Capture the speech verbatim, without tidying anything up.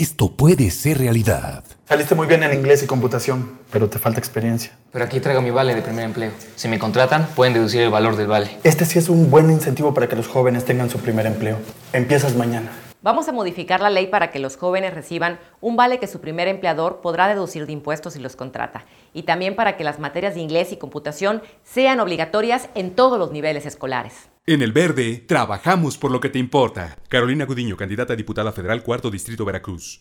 Esto puede ser realidad. Saliste muy bien en inglés y computación, pero te falta experiencia. Pero aquí traigo mi vale de primer empleo. Si me contratan, pueden deducir el valor del vale. Este sí es un buen incentivo para que los jóvenes tengan su primer empleo. Empiezas mañana. Vamos a modificar la ley para que los jóvenes reciban un vale que su primer empleador podrá deducir de impuestos si los contrata. Y también para que las materias de inglés y computación sean obligatorias en todos los niveles escolares. En El Verde, trabajamos por lo que te importa. Carolina Gudiño, candidata a diputada federal, cuarto distrito, Veracruz.